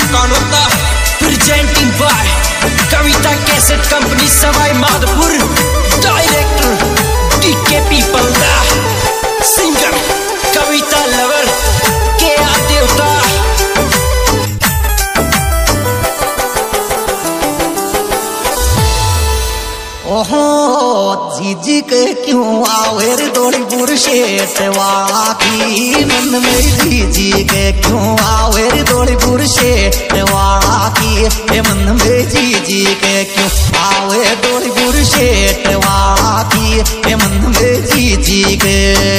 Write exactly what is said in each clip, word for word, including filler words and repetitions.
Kanota presenting by Kavita cassette company Sawai Madhopur. Director DK पीपल दा, singer Kavita लवर के आ देवता। ओहो जीजी के क्यों आवे रे दौड़ी बुरशेट वाला की मन में, जीजी के क्यों आवे रे दौड़ी बुरशेट वाला की मन में, जीजी के क्यों आवे दौड़ी बुरशेट वाला की मन में, जीजी के।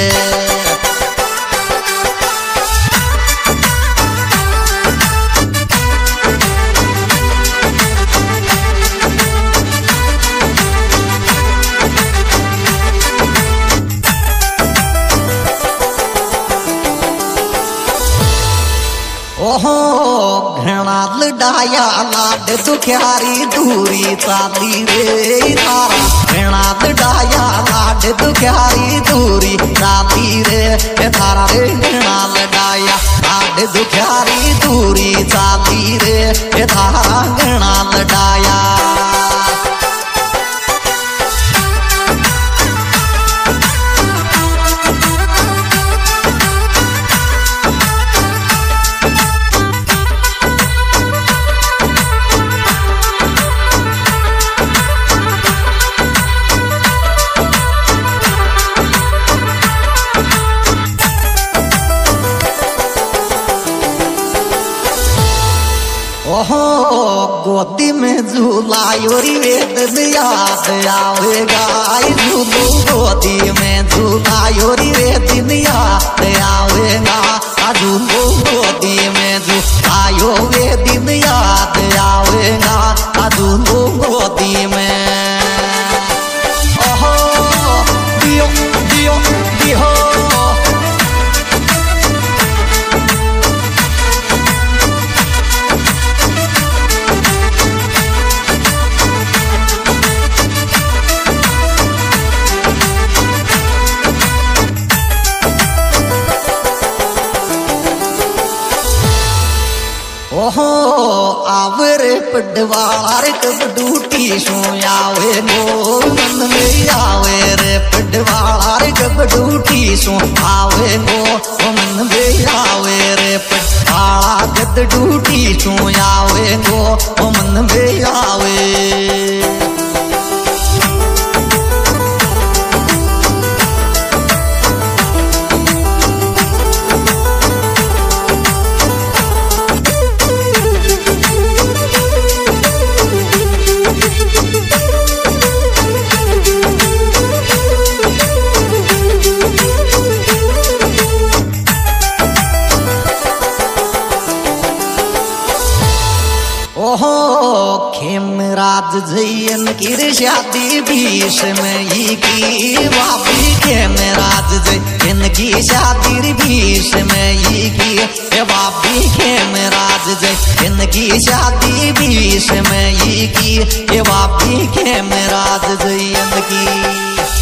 ओहो घना लडाया लाड दुखियारी दूरी चाली रे तारा, घना लडाया लाड दुखियारी दूरी चाली रे तारा रे, घना लडाया लाड दुखियारी दूरी चाली रे तारा, घना लडाया। ओहो गोदी में झूलायो री वेद याद आवेगा, झूलू गोदी में झूलायो री वेद याद आवेगा, झूलू गोदी में झूलायो वेद याद आवेगा, झूलू गोदी में। ओहो दियो दियो दियो ओहो आवरे पडवार कब डूटी सो आवे गो मन में, आवे रे पडवार कब डूटी सो आवे गो मन में, आवे रे पडवाला कब डूटी सो आवे गो मन में, आवे। ओहो खेमराज जयन की शादी बीस में ही की, बाबी खेमराज जयन की शादी बीस में ही की, बाबी खेमराज जयन की शादी बीस में ही की, बाबी खेमराज जयन की।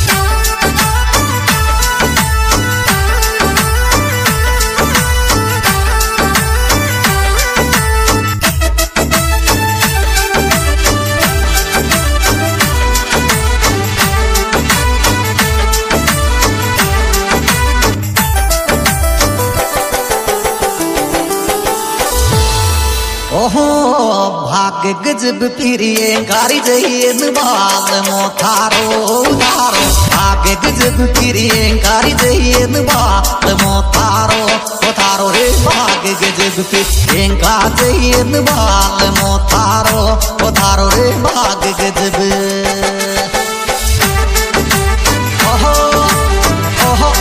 ओहो भाग गजब प्रिय कारी जयन बाल मोथारो उधारो, भाग गजब प्रिय कारी जयन बाल मोथारो उधारो रे, भाग गजब प्रिय का जयन बाल मोथारो उधारो रे, भाग गजब। ओहो ओहो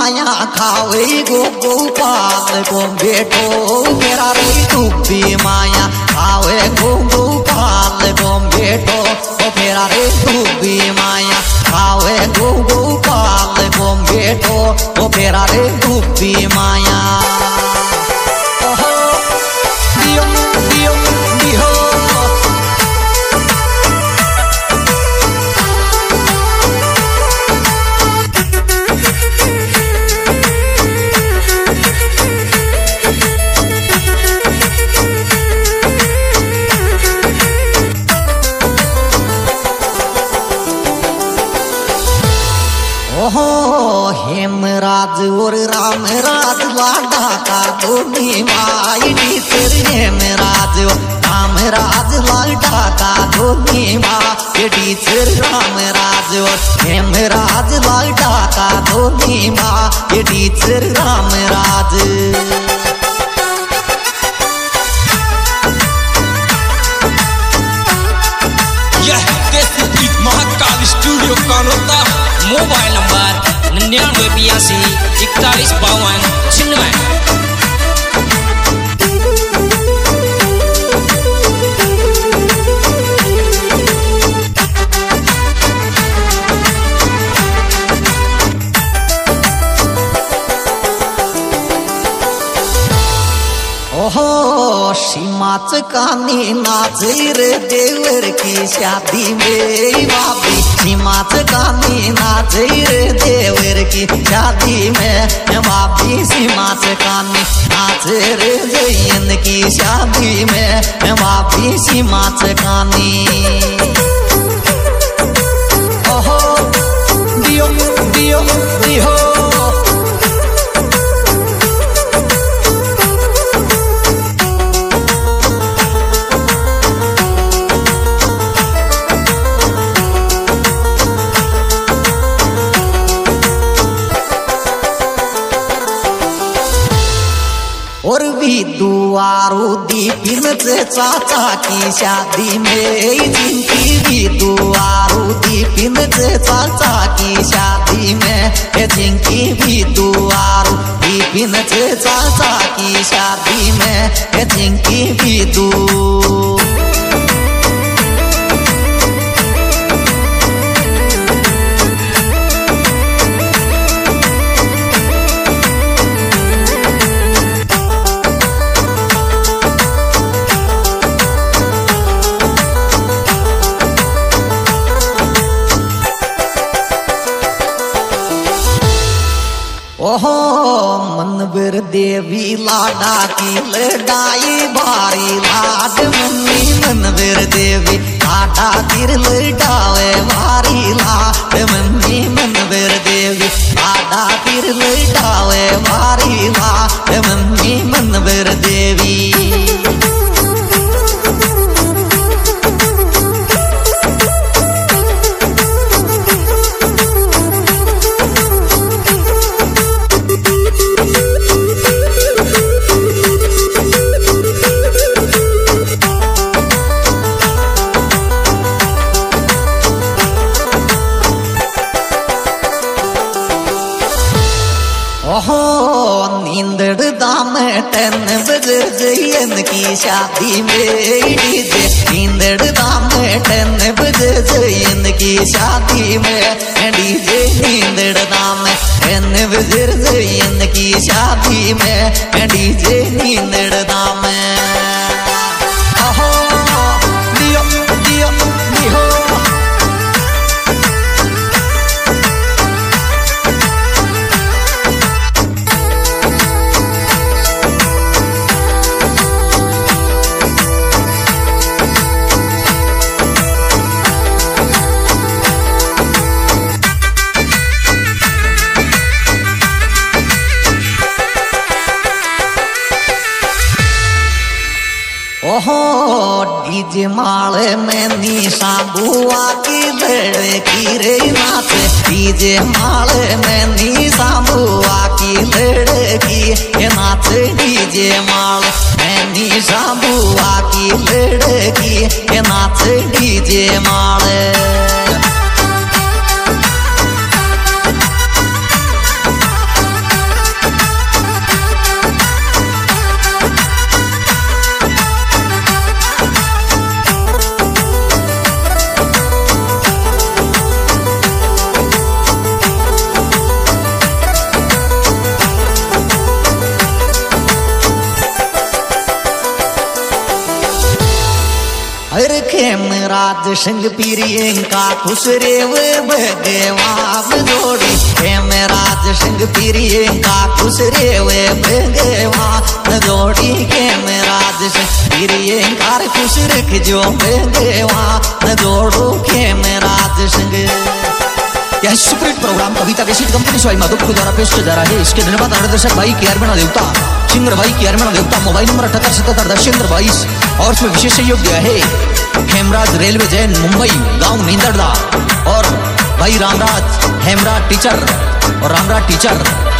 माया खावे गो गोपाल को बेटो मेरा रे डूबी माया खावे गो गोपाल को बेटो मेरा रे डूबी माया खावे गो गोपाल को बेटो मेरा रे डूबी माया। ओहो दियो दियो दियो ओहो हेमराज और रामराज लाडा का दोनी माई टीचर हेमराज रामराज लाडा का दोनी माँ टीचर रामराज और हेमराज लाडा का दोनी माँ टीचर रामराज। यह देसी गीत Mahakal studio Kanota. Mobile number निन्यानवे बयासी इकतालीस बावन छिन्नवे। ओहो सीमाच कानी नाच रे देवर की शादी में बाबी सीमाच कानी नाच रे देवर की शादी में बाबी सीमाच कानी नाच रे जयन की शादी में बाबी सीमाच कानी। ओहो दियो दियो दियो और भी दुआरो दीपिन से चाचा की शादी में जिनकी भी दुआरो दीपिन से चाचा की शादी में जिनकी भी दुआरो दीपिन से चाचा की शादी में जिनकी भी दू ओहो मनबर देवी लाडा की लड़ाई भारी लाड मन्नी मनबर देवी लाडा की लड़ावे भारी लाड मन्नी मनबर देवी लाडा की लड़ावे भारी लाड मन्नी मनबर देवी। ओहो नींदड़ दाम टन बजे जयन की शादी में डीजे नींदड़ दाम टन बजे जयन की शादी में डीजे नींदड़ दाम टन बजे जयन की शादी में डीजे नींदड़ दाम। ओहो दियो दियो दियो ओहो डीजे माले में निशा बुआ की लड़की रे नाच डीजे माले में निशा बुआ की लड़की नाच डीजे माले में निशा बुआ की लड़की नाच डीजे माले। राज संग प्रियंका खुश रे वे भगवान जोड़ी हेम राज संग प्रियंका खुश रे वे भगवान जोड़ी हेम राज संग प्रियंका खुश रख जो भगवान जोड़ो हेम राज संग। यह सुपरहिट प्रोग्राम कविता बेसिक कंपनी स्वाई माधोपुर द्वारा पेश किया जा रहा है। इसके निर्माता और निर्देशक भाई के आर मीणा देवता, सिंगर भाई के आर मीणा देवता। मोबाइल नंबर अठहत्तर सतहत्तर दस चंद्र बाईस। और इसमें विशेष सहयोग दिया है हेमराज रेलवे जैन मुंबई गांव नींदरदा और भाई रामराज हेमराज टीचर और रामराज टीचर